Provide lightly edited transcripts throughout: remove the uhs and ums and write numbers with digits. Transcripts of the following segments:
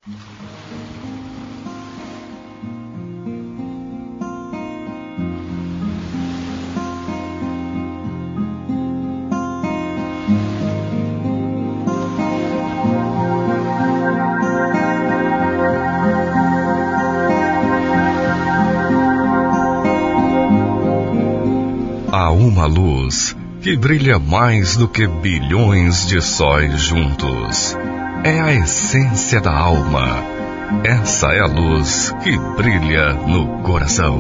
Há uma luz que brilha mais do que bilhões de sóis juntos. É a essência da alma. Essa é a luz que brilha no coração.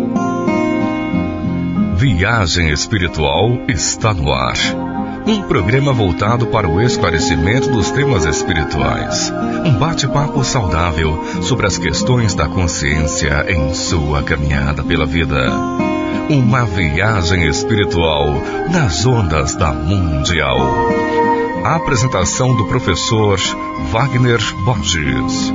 Viagem Espiritual está no ar. Um programa voltado para o esclarecimento dos temas espirituais. Um bate-papo saudável sobre as questões da consciência em sua caminhada pela vida. Uma viagem espiritual nas ondas da Mundial. A apresentação do professor Wagner Borges.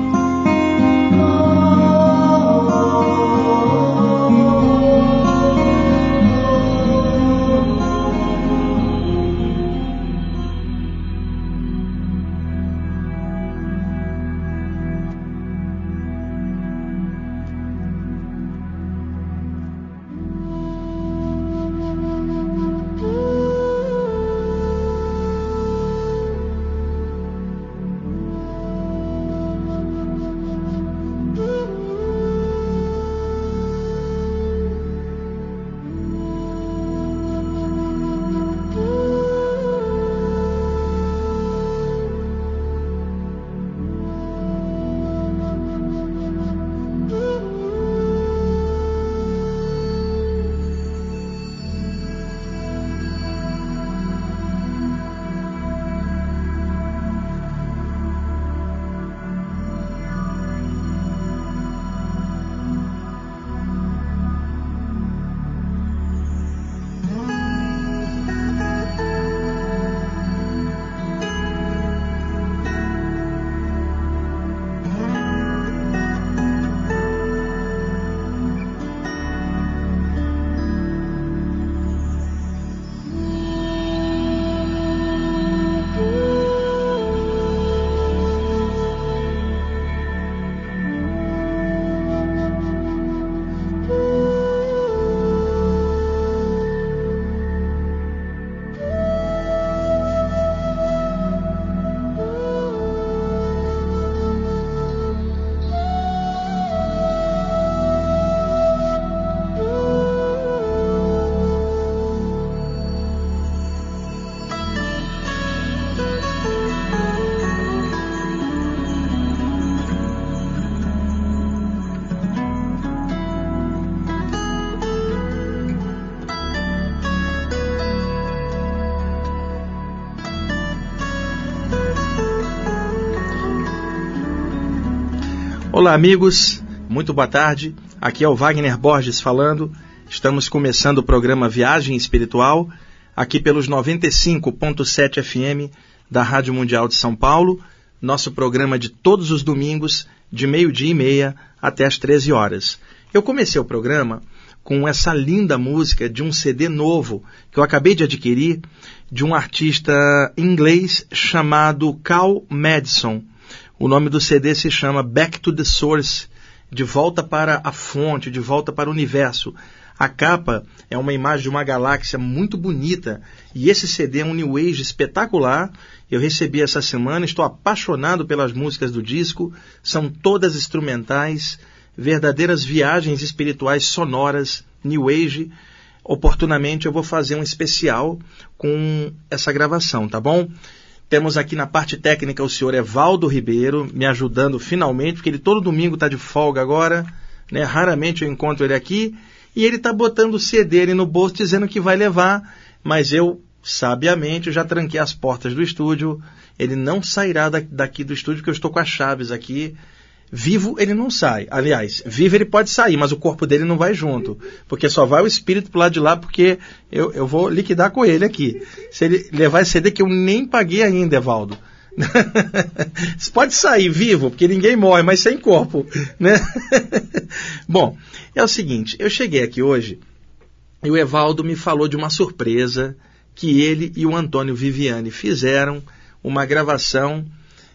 Olá amigos, muito boa tarde, aqui é o Wagner Borges falando, estamos começando o programa Viagem Espiritual, aqui pelos 95.7 FM da Rádio Mundial de São Paulo, nosso programa de todos os domingos, de 12:30 até as 13 horas. Eu comecei o programa com essa linda música de um CD novo que eu acabei de adquirir, de um artista inglês chamado Carl Madison. O nome do CD se chama Back to the Source, de volta para a fonte, de volta para o universo. A capa é uma imagem de uma galáxia muito bonita e esse CD é um New Age espetacular. Eu recebi essa semana, estou apaixonado pelas músicas do disco, são todas instrumentais, verdadeiras viagens espirituais sonoras, New Age. Oportunamente eu vou fazer um especial com essa gravação, tá bom? Temos aqui na parte técnica o senhor Evaldo Ribeiro, me ajudando finalmente, porque ele todo domingo está de folga agora, né? Raramente eu encontro ele aqui, e ele está botando o CD ali no bolso, dizendo que vai levar, mas eu, sabiamente, já tranquei as portas do estúdio, ele não sairá daqui do estúdio, porque eu estou com as chaves aqui. Vivo ele não sai, aliás, vivo ele pode sair, mas o corpo dele não vai junto, porque só vai o espírito pro lado de lá, porque eu vou liquidar com ele aqui. Se ele levar esse CD que eu nem paguei ainda, Evaldo. Você pode sair vivo, porque ninguém morre, mas sem corpo, né? Bom, é o seguinte, eu cheguei aqui hoje e o Evaldo me falou de uma surpresa que ele e o Antônio Viviani fizeram, uma gravação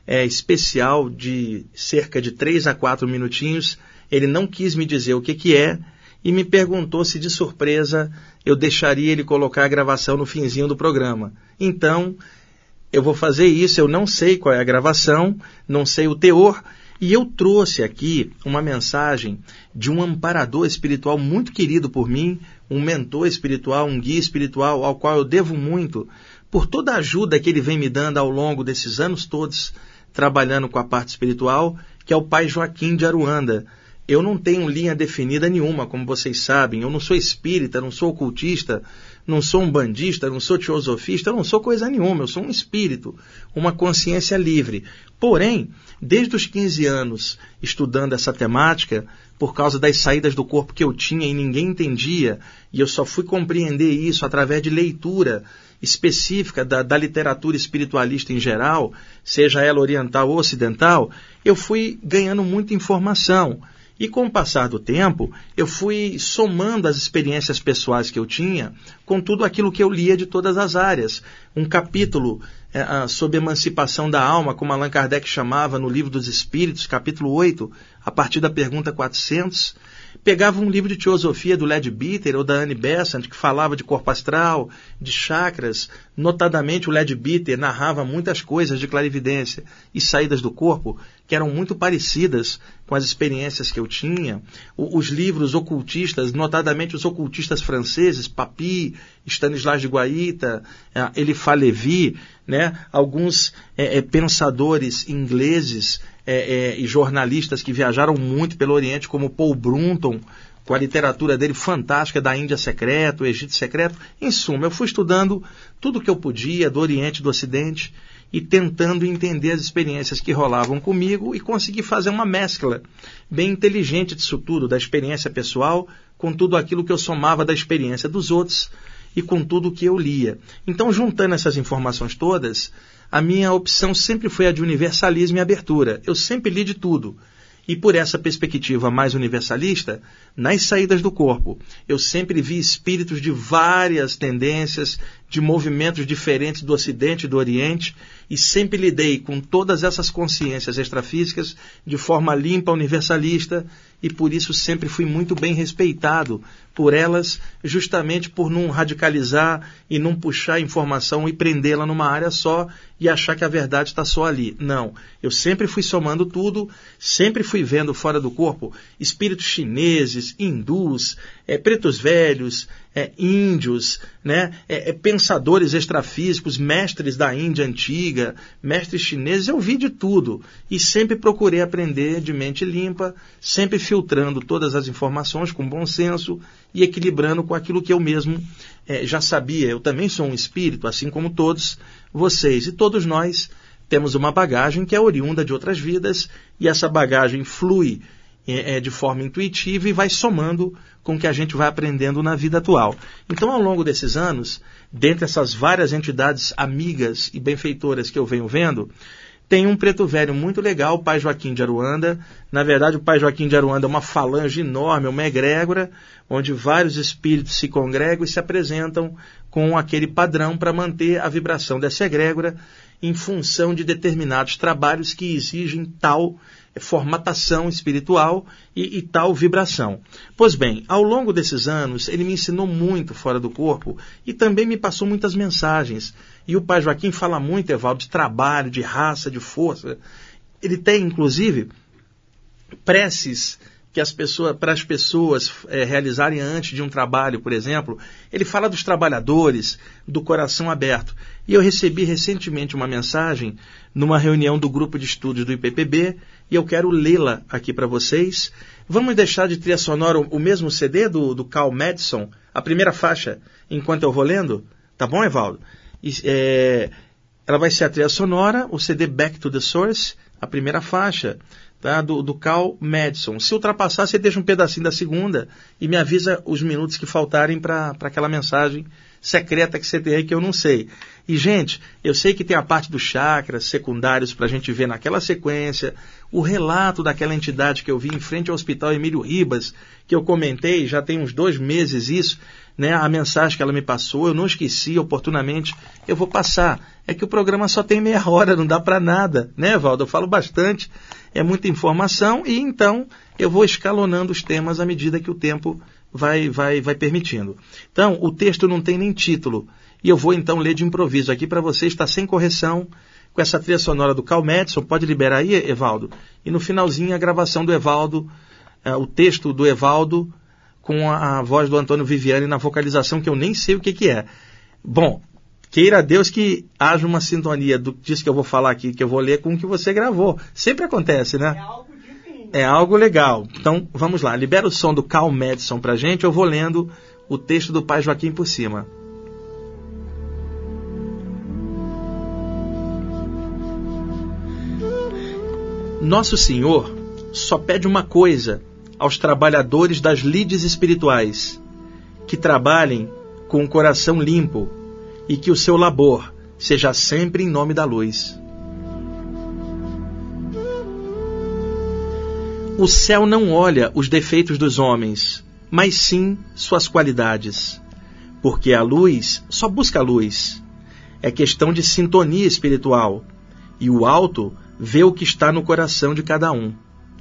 especial de cerca de 3 a 4 minutinhos. Ele não quis me dizer o que é e me perguntou se de surpresa eu deixaria ele colocar a gravação no finzinho do programa. Então, eu vou fazer isso. Eu não sei qual é a gravação, não sei o teor, e eu trouxe aqui uma mensagem de um amparador espiritual muito querido por mim, um mentor espiritual, um guia espiritual ao qual eu devo muito por toda a ajuda que ele vem me dando ao longo desses anos todos trabalhando com a parte espiritual, que é o Pai Joaquim de Aruanda. Eu não tenho linha definida nenhuma, como vocês sabem. Eu não sou espírita, não sou ocultista, não sou umbandista, não sou teosofista, eu não sou coisa nenhuma. Eu sou um espírito, uma consciência livre. Porém, desde os 15 anos, estudando essa temática, por causa das saídas do corpo que eu tinha e ninguém entendia, e eu só fui compreender isso através de leitura específica da literatura espiritualista em geral, seja ela oriental ou ocidental, eu fui ganhando muita informação. E com o passar do tempo, eu fui somando as experiências pessoais que eu tinha com tudo aquilo que eu lia de todas as áreas. Um capítulo sobre emancipação da alma, como Allan Kardec chamava no Livro dos Espíritos, capítulo 8, a partir da pergunta 400. Pegava um livro de teosofia do Leadbeater ou da Annie Besant, que falava de corpo astral, de chakras. Notadamente, o Leadbeater narrava muitas coisas de clarividência e saídas do corpo que eram muito parecidas com as experiências que eu tinha. Os livros ocultistas, notadamente os ocultistas franceses, Papy, Stanislas de Guaita, Eliphas Lévy, né? Alguns pensadores ingleses e jornalistas que viajaram muito pelo Oriente, como Paul Brunton, com a literatura dele fantástica da Índia secreta, o Egito secreto. Em suma, eu fui estudando tudo o que eu podia do Oriente e do Ocidente e tentando entender as experiências que rolavam comigo e consegui fazer uma mescla bem inteligente disso tudo, da experiência pessoal com tudo aquilo que eu somava da experiência dos outros e com tudo o que eu lia. Então, juntando essas informações todas, a minha opção sempre foi a de universalismo e abertura. Eu sempre li de tudo. E por essa perspectiva mais universalista, nas saídas do corpo, eu sempre vi espíritos de várias tendências, de movimentos diferentes do Ocidente e do Oriente, e sempre lidei com todas essas consciências extrafísicas de forma limpa, universalista, e por isso sempre fui muito bem respeitado por elas, justamente por não radicalizar e não puxar a informação e prendê-la numa área só e achar que a verdade está só ali. Não, eu sempre fui somando tudo, sempre fui vendo fora do corpo espíritos chineses, hindus, pretos velhos, índios, né? Pensadores extrafísicos, mestres da Índia antiga, mestres chineses. Eu vi de tudo e sempre procurei aprender de mente limpa, sempre filtrando todas as informações com bom senso e equilibrando com aquilo que eu mesmo já sabia. Eu também sou um espírito, assim como todos vocês, e todos nós temos uma bagagem que é oriunda de outras vidas, e essa bagagem flui de forma intuitiva e vai somando com o que a gente vai aprendendo na vida atual. Então, ao longo desses anos, dentre essas várias entidades amigas e benfeitoras que eu venho vendo, tem um preto velho muito legal, o Pai Joaquim de Aruanda. Na verdade, o Pai Joaquim de Aruanda é uma falange enorme, uma egrégora, onde vários espíritos se congregam e se apresentam com aquele padrão para manter a vibração dessa egrégora em função de determinados trabalhos que exigem tal formatação espiritual e tal vibração. Pois bem, ao longo desses anos, ele me ensinou muito fora do corpo e também me passou muitas mensagens. E o Pai Joaquim fala muito, Evaldo, de trabalho, de raça, de força. Ele tem, inclusive, preces que para as pessoas realizarem antes de um trabalho, por exemplo. Ele fala dos trabalhadores, do coração aberto. E eu recebi recentemente uma mensagem numa reunião do grupo de estudos do IPPB, e eu quero lê-la aqui para vocês. Vamos deixar de trilha sonora o mesmo CD do Carl Madison, a primeira faixa, enquanto eu vou lendo? Tá bom, Evaldo? Ela vai ser a trilha sonora, o CD Back to the Source, a primeira faixa, tá? do Carl Madison. Se ultrapassar, você deixa um pedacinho da segunda e me avisa os minutos que faltarem para aquela mensagem secreta que você tem aí que eu não sei. E, gente, eu sei que tem a parte dos chakras secundários para a gente ver naquela sequência, o relato daquela entidade que eu vi em frente ao Hospital Emílio Ribas, que eu comentei, já tem uns 2 meses isso, né, a mensagem que ela me passou, eu não esqueci oportunamente, eu vou passar. É que o programa só tem meia hora, não dá para nada, né, Valdo? Eu falo bastante, é muita informação, e então eu vou escalonando os temas à medida que o tempo vai permitindo. Então, o texto não tem nem título, e eu vou então ler de improviso aqui para você, está sem correção, com essa trilha sonora do Carl Madison. Pode liberar aí, Evaldo? E no finalzinho a gravação do Evaldo, o texto do Evaldo, com a voz do Antônio Viviani na vocalização, que eu nem sei o que é. Bom, queira Deus que haja uma sintonia disso que eu vou falar aqui, que eu vou ler, com o que você gravou. Sempre acontece, né? É algo divino. É algo legal. Então, vamos lá. Libera o som do Carl Madison pra gente, eu vou lendo o texto do Pai Joaquim por cima. Nosso Senhor só pede uma coisa aos trabalhadores das lides espirituais, que trabalhem com o coração limpo e que o seu labor seja sempre em nome da luz. O céu não olha os defeitos dos homens, mas sim suas qualidades, porque a luz só busca a luz. É questão de sintonia espiritual, e o alto vê o que está no coração de cada um.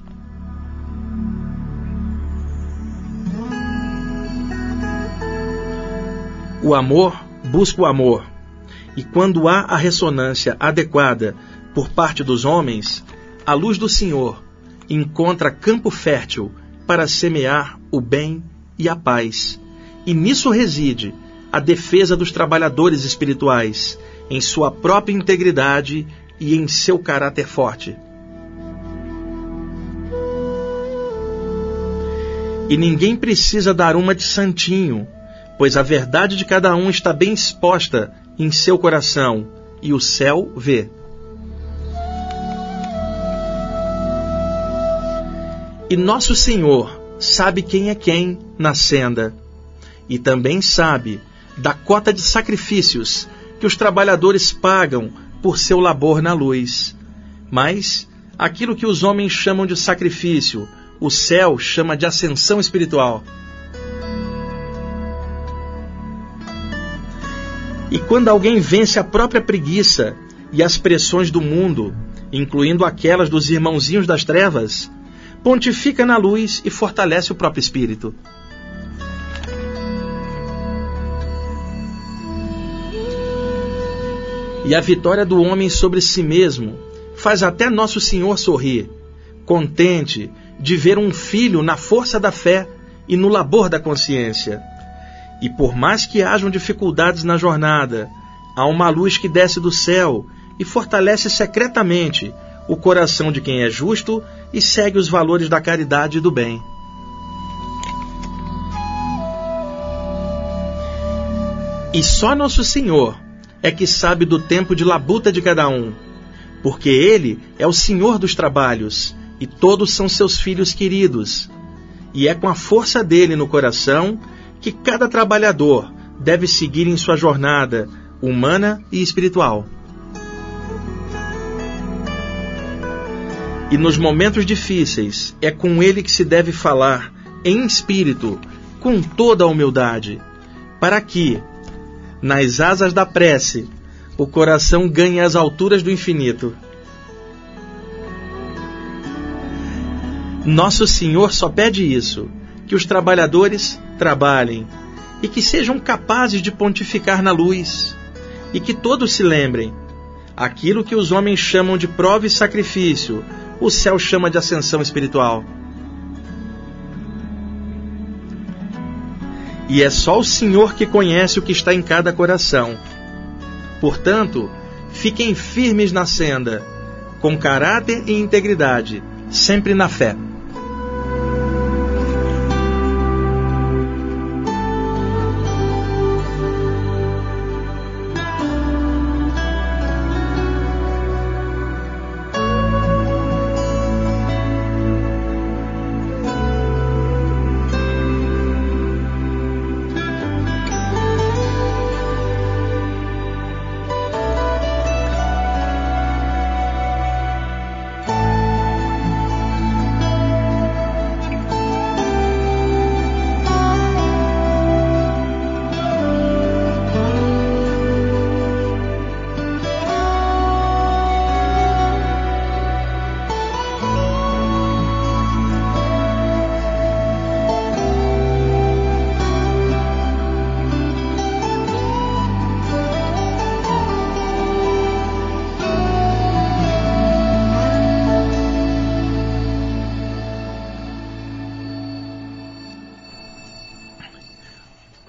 O amor busca o amor, e quando há a ressonância adequada por parte dos homens, a luz do Senhor encontra campo fértil para semear o bem e a paz. E nisso reside a defesa dos trabalhadores espirituais, em sua própria integridade e em seu caráter forte. E ninguém precisa dar uma de santinho, pois a verdade de cada um está bem exposta em seu coração, e o céu vê. E nosso Senhor sabe quem é quem na senda, e também sabe da cota de sacrifícios que os trabalhadores pagam por seu labor na luz. Mas aquilo que os homens chamam de sacrifício, o céu chama de ascensão espiritual. E quando alguém vence a própria preguiça e as pressões do mundo, incluindo aquelas dos irmãozinhos das trevas, pontifica na luz e fortalece o próprio espírito. E a vitória do homem sobre si mesmo faz até Nosso Senhor sorrir, contente de ver um filho na força da fé e no labor da consciência. E por mais que hajam dificuldades na jornada, há uma luz que desce do céu e fortalece secretamente o coração de quem é justo e segue os valores da caridade e do bem. E só Nosso Senhor é que sabe do tempo de labuta de cada um, porque Ele é o Senhor dos trabalhos, e todos são seus filhos queridos. E é com a força dele no coração que cada trabalhador deve seguir em sua jornada humana e espiritual. E nos momentos difíceis, é com ele que se deve falar em espírito, com toda a humildade, para que, nas asas da prece, o coração ganhe as alturas do infinito. Nosso Senhor só pede isso, que os trabalhadores trabalhem, e que sejam capazes de pontificar na luz, e que todos se lembrem, aquilo que os homens chamam de prova e sacrifício, o céu chama de ascensão espiritual. E é só o Senhor que conhece o que está em cada coração. Portanto, fiquem firmes na senda, com caráter e integridade, sempre na fé.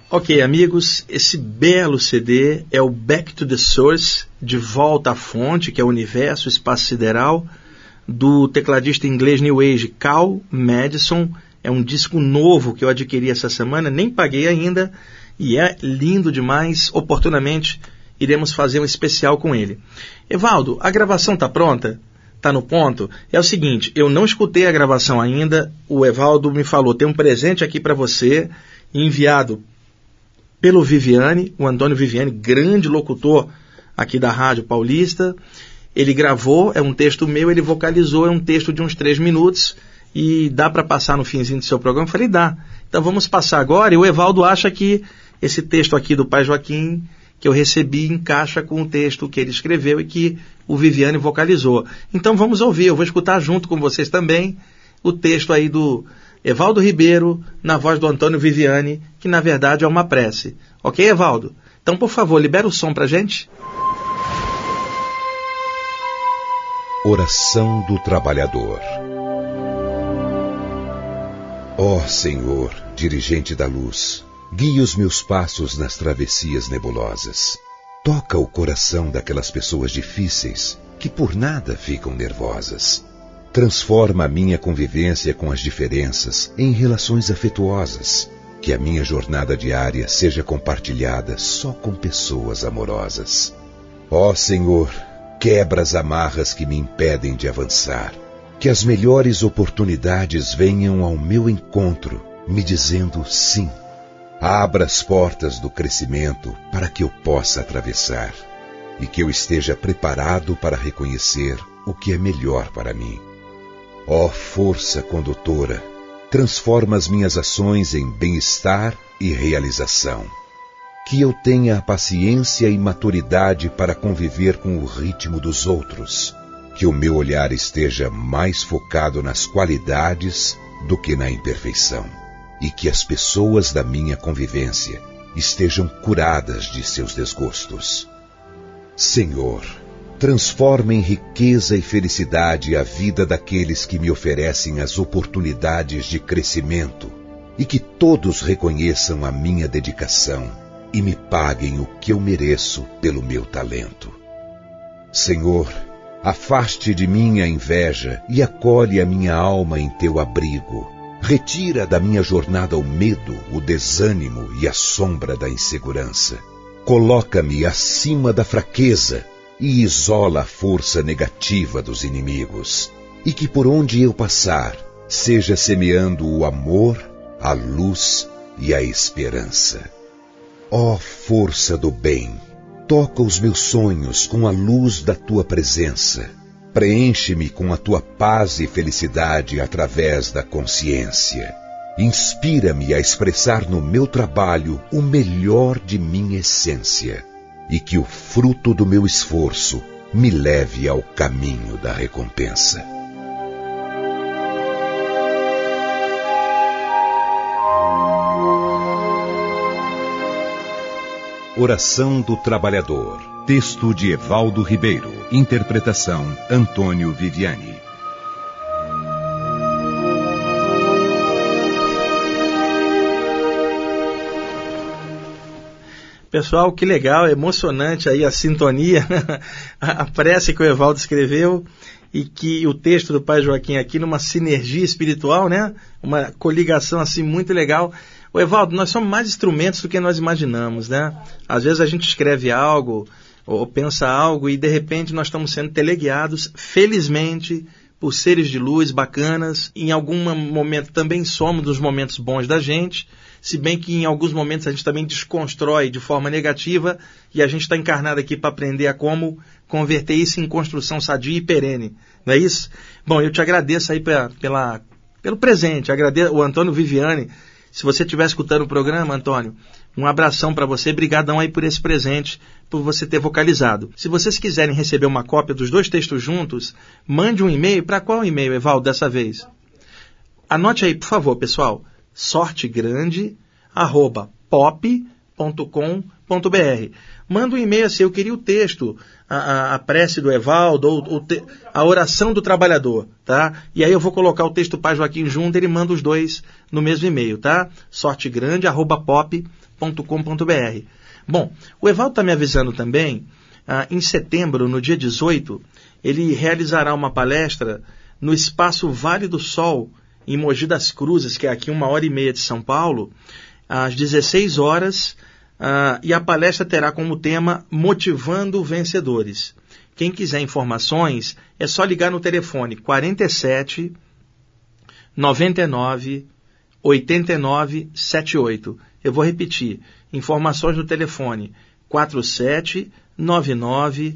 Ok, amigos, esse belo CD é o Back to the Source, De Volta à Fonte, que é o Universo, Espaço Sideral, do tecladista inglês New Age Cal Madison. É um disco novo que eu adquiri essa semana, nem paguei ainda, e é lindo demais. Oportunamente iremos fazer um especial com ele. Evaldo, a gravação está pronta? Está no ponto? É o seguinte, eu não escutei a gravação ainda, o Evaldo me falou, tem um presente aqui para você, enviado pelo Viviane, o Antônio Viviane, grande locutor aqui da Rádio Paulista. Ele gravou, é um texto meu, ele vocalizou, é um texto de uns 3 minutos, e dá para passar no finzinho do seu programa? Eu falei, dá. Então vamos passar agora, e o Evaldo acha que esse texto aqui do Pai Joaquim, que eu recebi, encaixa com o texto que ele escreveu e que o Viviane vocalizou. Então vamos ouvir, eu vou escutar junto com vocês também o texto aí do Evaldo Ribeiro, na voz do Antônio Viviane, que na verdade é uma prece. Ok, Evaldo? Então, por favor, libera o som pra gente. Oração do Trabalhador. Ó Senhor, dirigente da luz, guie os meus passos nas travessias nebulosas. Toca o coração daquelas pessoas difíceis que por nada ficam nervosas. Transforma a minha convivência com as diferenças em relações afetuosas. Que a minha jornada diária seja compartilhada só com pessoas amorosas. Ó Senhor, quebra as amarras que me impedem de avançar. Que as melhores oportunidades venham ao meu encontro, me dizendo sim. Abra as portas do crescimento para que eu possa atravessar. E que eu esteja preparado para reconhecer o que é melhor para mim. Ó força condutora, transforma as minhas ações em bem-estar e realização. Que eu tenha a paciência e maturidade para conviver com o ritmo dos outros. Que o meu olhar esteja mais focado nas qualidades do que na imperfeição. E que as pessoas da minha convivência estejam curadas de seus desgostos. Senhor, transforma em riqueza e felicidade a vida daqueles que me oferecem as oportunidades de crescimento e que todos reconheçam a minha dedicação e me paguem o que eu mereço pelo meu talento. Senhor, afaste de mim a inveja e acolhe a minha alma em teu abrigo. Retira da minha jornada o medo, o desânimo e a sombra da insegurança. Coloca-me acima da fraqueza e isola a força negativa dos inimigos. E que por onde eu passar, seja semeando o amor, a luz e a esperança. Ó força do bem, toca os meus sonhos com a luz da tua presença. Preenche-me com a tua paz e felicidade através da consciência. Inspira-me a expressar no meu trabalho o melhor de minha essência. E que o fruto do meu esforço me leve ao caminho da recompensa. Oração do Trabalhador. Texto de Evaldo Ribeiro. Interpretação Antônio Viviane. Pessoal, que legal, emocionante aí a sintonia, a prece que o Evaldo escreveu e que o texto do Pai Joaquim aqui numa sinergia espiritual, né? Uma coligação assim muito legal. O Evaldo, nós somos mais instrumentos do que nós imaginamos, né? Às vezes a gente escreve algo ou pensa algo e de repente nós estamos sendo teleguiados, felizmente, por seres de luz bacanas. Em algum momento também somos dos momentos bons da gente, se bem que em alguns momentos a gente também desconstrói de forma negativa e a gente está encarnado aqui para aprender a como converter isso em construção sadia e perene. Não é isso? Bom, eu te agradeço aí pelo presente, agradeço o Antônio Viviane. Se você estiver escutando o programa, Antônio, um abração para você, brigadão aí por esse presente, por você ter vocalizado. Se vocês quiserem receber uma cópia dos 2 textos juntos, mande um e-mail. Para qual e-mail, Evaldo, dessa vez? Anote aí, por favor, pessoal, sortegrande@pop.com.br. Manda um e-mail assim, eu queria o texto, a prece do Evaldo, ou a oração do trabalhador, tá? E aí eu vou colocar o texto Pai Joaquim junto, ele manda os dois no mesmo e-mail, tá? sortegrande@pop.com.br. Bom, o Evaldo está me avisando também, em setembro, no dia 18, ele realizará uma palestra no Espaço Vale do Sol, em Mogi das Cruzes, que é aqui 1h30 de São Paulo, às 16 horas, e a palestra terá como tema Motivando Vencedores. Quem quiser informações, é só ligar no telefone 47 99 89 78. Eu vou repetir, informações no telefone 47 99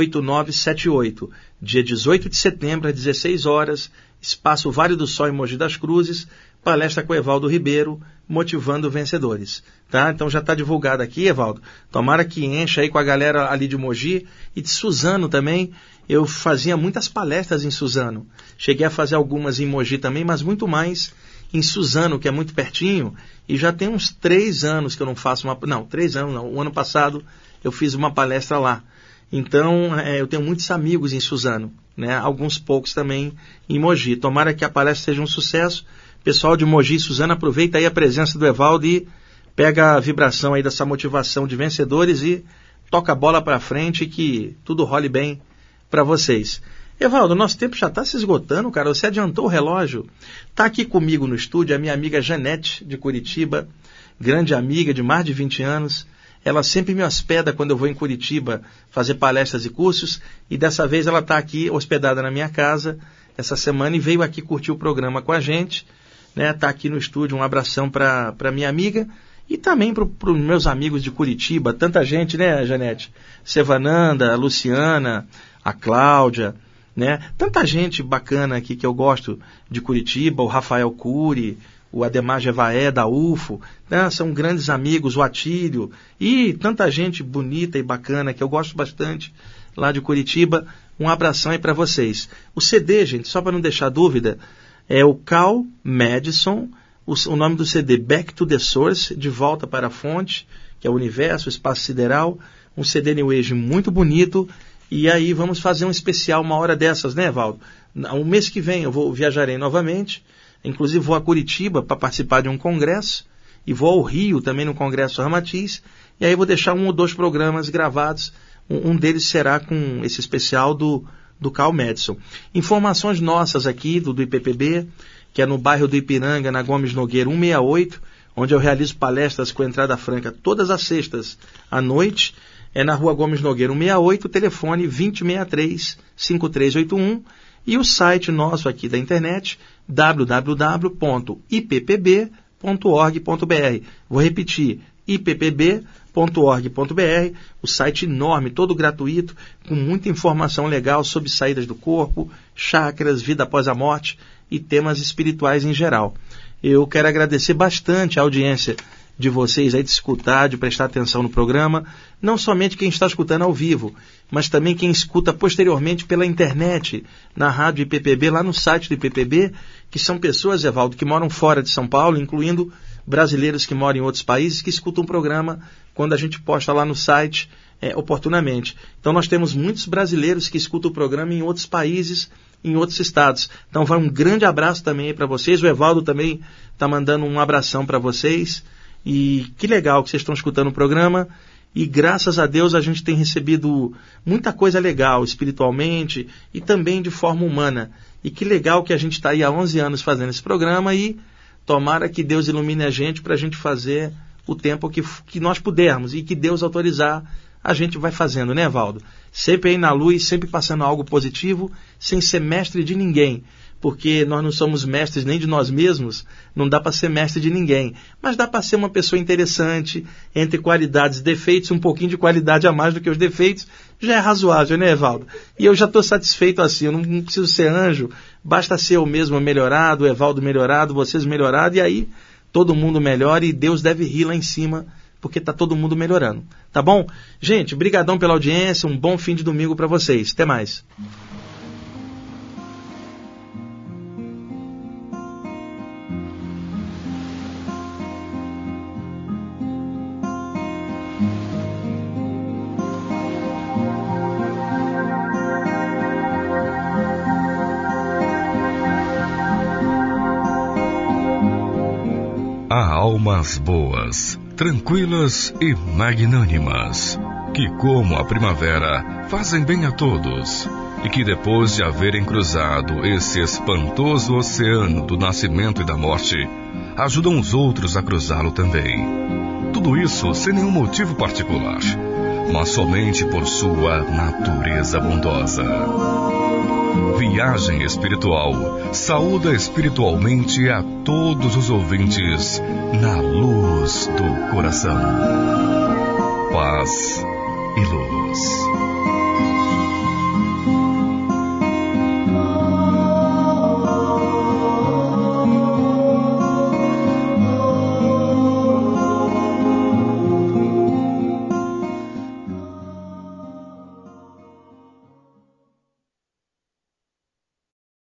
8978. Dia 18 de setembro, às 16 horas, Espaço Vale do Sol em Mogi das Cruzes, palestra com Evaldo Ribeiro, Motivando Vencedores. Tá? Então já está divulgado aqui, Evaldo. Tomara que encha aí com a galera ali de Mogi e de Suzano também. Eu fazia muitas palestras em Suzano. Cheguei a fazer algumas em Mogi também, mas muito mais em Suzano, que é muito pertinho. E já tem uns 3 anos que eu não faço uma... Não, 3 anos não. O ano passado eu fiz uma palestra lá. Então, eu tenho muitos amigos em Suzano, né? Alguns poucos também em Mogi. Tomara que a palestra seja um sucesso. Pessoal de Mogi e Suzano, aproveita aí a presença do Evaldo e pega a vibração aí dessa motivação de vencedores e toca a bola para frente e que tudo role bem para vocês. Evaldo, nosso tempo já está se esgotando, cara. Você adiantou o relógio. Está aqui comigo no estúdio a minha amiga Janete, de Curitiba, grande amiga de mais de 20 anos. Ela sempre me hospeda quando eu vou em Curitiba fazer palestras e cursos, e dessa vez ela está aqui hospedada na minha casa essa semana e veio aqui curtir o programa com a gente, né? Está aqui no estúdio, um abração para minha amiga e também para os meus amigos de Curitiba, tanta gente, né, Janete? Sevananda, a Luciana, a Cláudia, né? Tanta gente bacana aqui que eu gosto de Curitiba, o Rafael Cury, o Ademar Jevaé, da UFO, né? São grandes amigos, o Atílio, e tanta gente bonita e bacana que eu gosto bastante lá de Curitiba. Um abração aí para vocês. O CD, gente, só para não deixar dúvida, é o Cal Madison, o nome do CD, Back to the Source, De Volta para a Fonte, que é o Universo, o Espaço Sideral, um CD New Age muito bonito, e aí vamos fazer um especial uma hora dessas, né, Evaldo? O mês que vem eu viajarei novamente. Inclusive vou a Curitiba para participar de um congresso e vou ao Rio também no Congresso Ramatiz, e aí vou deixar 1 ou 2 programas gravados. Um deles será com esse especial do Cal Madison. Informações nossas aqui do IPPB, que é no bairro do Ipiranga, na Gomes Nogueira 168, onde eu realizo palestras com entrada franca todas as sextas à noite. É na rua Gomes Nogueira 168, telefone 2063-5381, e o site nosso aqui da internet, www.ippb.org.br. Vou repetir, ippb.org.br, o site enorme, todo gratuito, com muita informação legal sobre saídas do corpo, chakras, vida após a morte e temas espirituais em geral. Eu quero agradecer bastante a audiência de vocês aí, de escutar, de prestar atenção no programa, não somente quem está escutando ao vivo, mas também quem escuta posteriormente pela internet, na rádio IPPB, lá no site do IPPB, que são pessoas, Evaldo, que moram fora de São Paulo, incluindo brasileiros que moram em outros países, que escutam o programa quando a gente posta lá no site oportunamente. Então nós temos muitos brasileiros que escutam o programa em outros países, em outros estados. Então vai um grande abraço também para vocês. O Evaldo também está mandando um abração para vocês. E que legal que vocês estão escutando o programa, e graças a Deus a gente tem recebido muita coisa legal espiritualmente e também de forma humana, e que legal que a gente está aí há 11 anos fazendo esse programa, e tomara que Deus ilumine a gente para a gente fazer o tempo que nós pudermos, e que Deus autorizar a gente vai fazendo, né, Evaldo? Sempre aí na luz, sempre passando algo positivo, sem ser mestre de ninguém, porque nós não somos mestres nem de nós mesmos, não dá para ser mestre de ninguém, mas dá para ser uma pessoa interessante, entre qualidades e defeitos, um pouquinho de qualidade a mais do que os defeitos, já é razoável, né, Evaldo? E eu já estou satisfeito assim, eu não preciso ser anjo, basta ser eu mesmo melhorado, o Evaldo melhorado, vocês melhorados, e aí todo mundo melhora, e Deus deve rir lá em cima, porque está todo mundo melhorando, tá bom? Gente, brigadão pela audiência, um bom fim de domingo para vocês, até mais. Há almas boas, tranquilas e magnânimas, que, como a primavera, fazem bem a todos, e que, depois de haverem cruzado esse espantoso oceano do nascimento e da morte, ajudam os outros a cruzá-lo também. Tudo isso sem nenhum motivo particular, mas somente por sua natureza bondosa. Viagem Espiritual saúda espiritualmente a todos os ouvintes na luz do coração. Paz e luz.